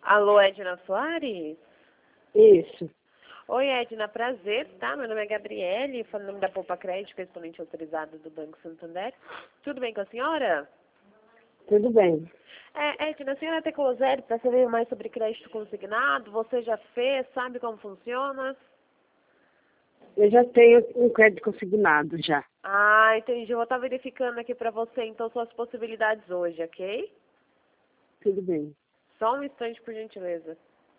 Alô, Edna Soares? Isso. Oi, Edna, prazer, tá? Meu nome é Gabriele, falo em nome da Poupa Crédito, correspondente autorizado do Banco Santander. Tudo bem com a senhora? Tudo bem. Edna, a senhora tem Closed para saber mais sobre crédito consignado? Você já fez? Sabe como funciona? Eu já tenho um crédito consignado já. Ah, entendi. Eu vou estar verificando aqui para você, então, suas possibilidades hoje, ok? Tudo bem. Só um instante, por gentileza.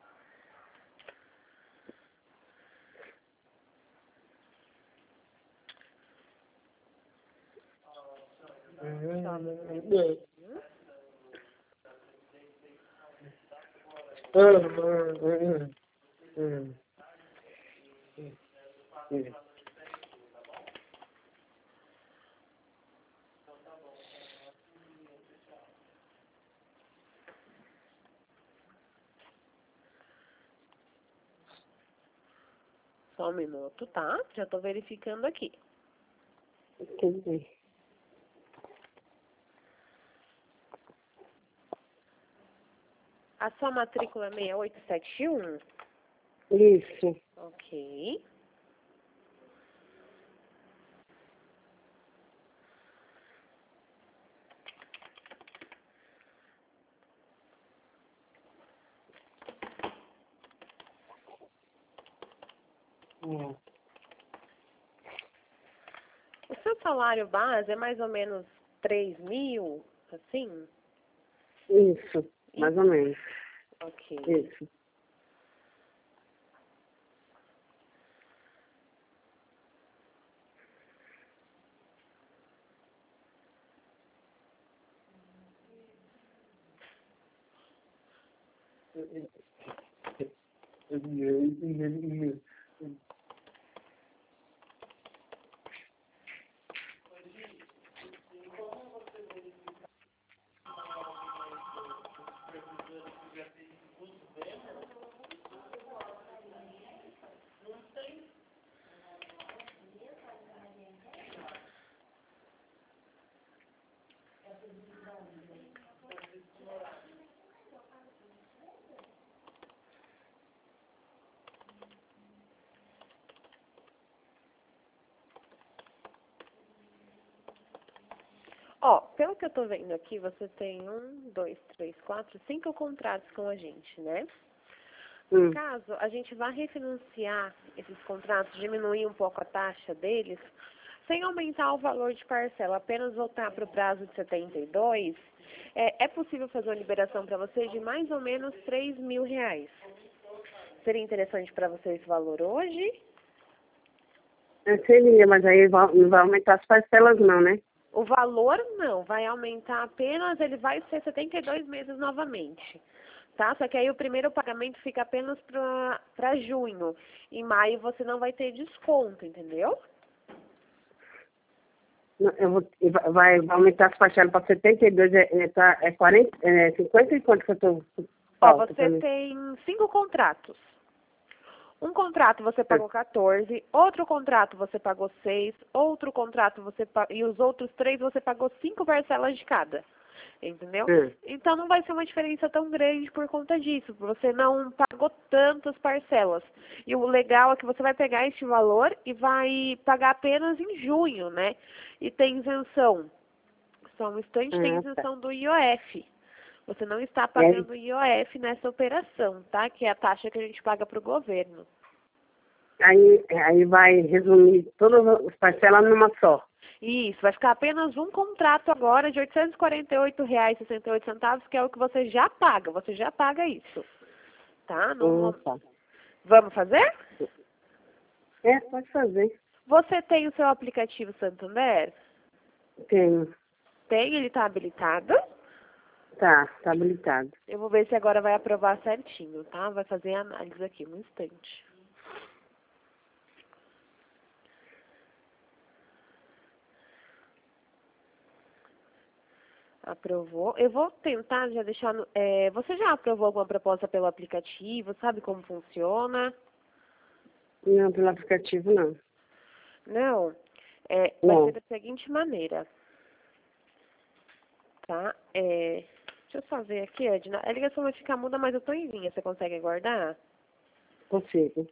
Só um minuto, tá? Já estou verificando aqui. Tudo bem. A sua matrícula é 6871? Isso. Ok. O seu salário base é mais ou menos 3.000, assim? Isso. Mais ou menos. Ok. Isso. Ó, pelo que eu tô vendo aqui, você tem 1, 2, 3, 4, 5 contratos com a gente, né? No caso, a gente vai refinanciar esses contratos, diminuir um pouco a taxa deles, sem aumentar o valor de parcela, apenas voltar para o prazo de 72, é possível fazer uma liberação para vocês de mais ou menos R$ 3.000. Seria interessante para você esse valor hoje? Seria, mas aí não vai aumentar as parcelas não, né? O valor não, vai aumentar apenas, ele vai ser 72 meses novamente, tá? Só que aí o primeiro pagamento fica apenas para junho. Em maio você não vai ter desconto, entendeu? Vai aumentar as parcelas para 72, 40, 50 e quanto que eu tô? Ó, você tem 5 contratos. Um contrato você pagou 14, outro contrato você pagou 6, outro contrato e os outros 3 você pagou 5 parcelas de cada. Entendeu? Então não vai ser uma diferença tão grande por conta disso. Você não pagou tantas parcelas. E o legal é que você vai pegar este valor e vai pagar apenas em junho, né? E tem isenção. Só um instante, tem isenção do IOF. Você não está pagando IOF nessa operação, tá? Que é a taxa que a gente paga para o governo. Aí vai resumir todas as parcelas numa só. Isso, vai ficar apenas um contrato agora de R$ 848,68, que é o que você já paga. Você já paga isso. Tá? Tá. Vamos fazer? Pode fazer. Você tem o seu aplicativo Santander? Tenho. Tem, ele está habilitado? Tá habilitado. Eu vou ver se agora vai aprovar certinho, tá? Vai fazer a análise aqui, um instante. Aprovou. Eu vou tentar já deixar no... você já aprovou alguma proposta pelo aplicativo? Sabe como funciona? Não, pelo aplicativo não. Não? Vai ser da seguinte maneira. Tá? Deixa Deixa eu só ver aqui, Edna. A ligação vai ficar muda, mas eu tô em linha. Você consegue aguardar? Consigo.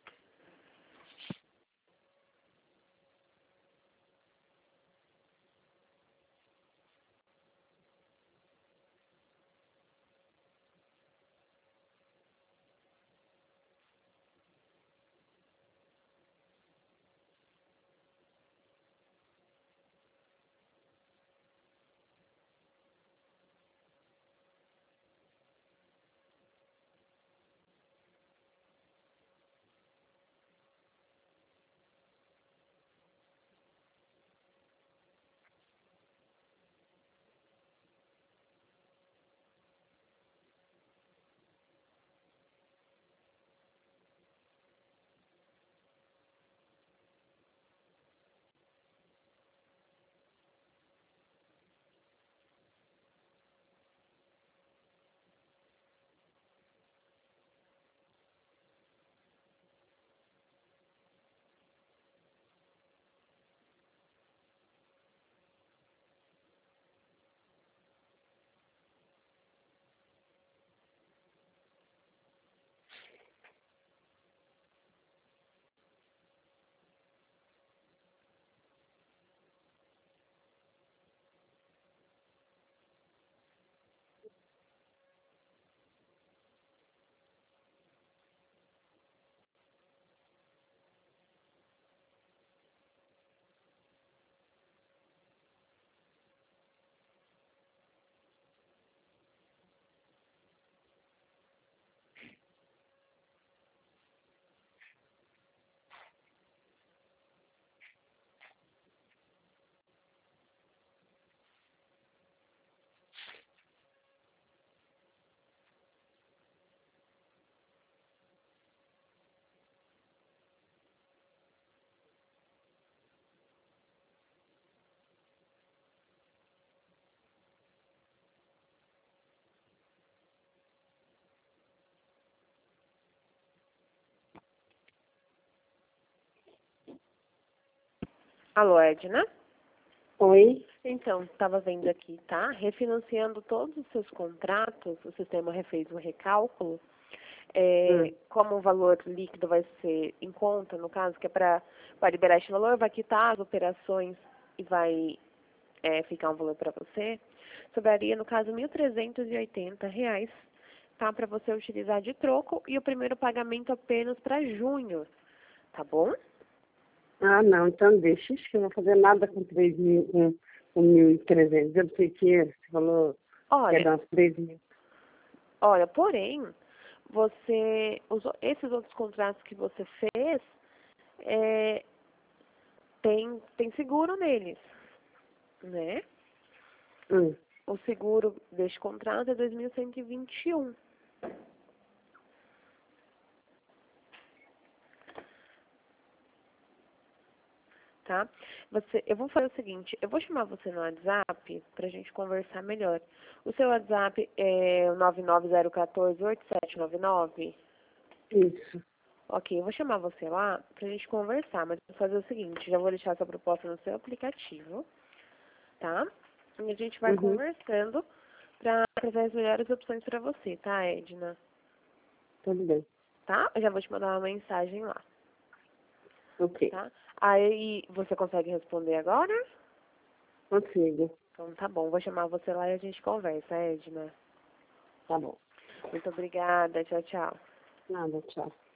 Alô, Edna? Oi? Então, estava vendo aqui, tá? Refinanciando todos os seus contratos, o sistema refez um recálculo. Como o valor líquido vai ser em conta, no caso, que é para liberar este valor, vai quitar as operações e vai ficar um valor para você, sobraria, no caso, R$ 1.380, tá? Para você utilizar de troco e o primeiro pagamento apenas para junho, tá bom? Ah, não, então deixa. Ixi, eu não vou fazer nada com 3.000, com 1.300. Eu não sei o que é. Você falou que é dar uns 3.000. Olha, porém, esses outros contratos que você fez, tem seguro neles, né? O seguro deste contrato é 2.121. Tá? Eu vou fazer o seguinte, eu vou chamar você no WhatsApp pra gente conversar melhor. O seu WhatsApp é o 990148799? Isso. Ok, eu vou chamar você lá pra gente conversar, mas eu vou fazer o seguinte, já vou deixar essa proposta no seu aplicativo, tá? E a gente vai conversando pra trazer as melhores opções pra você, tá, Edna? Tudo bem. Tá? Eu já vou te mandar uma mensagem lá, Ok. tá? Aí, você consegue responder agora? Consigo. Então tá bom, vou chamar você lá e a gente conversa, Edna. Tá bom. Muito obrigada, tchau, tchau. Nada, tchau.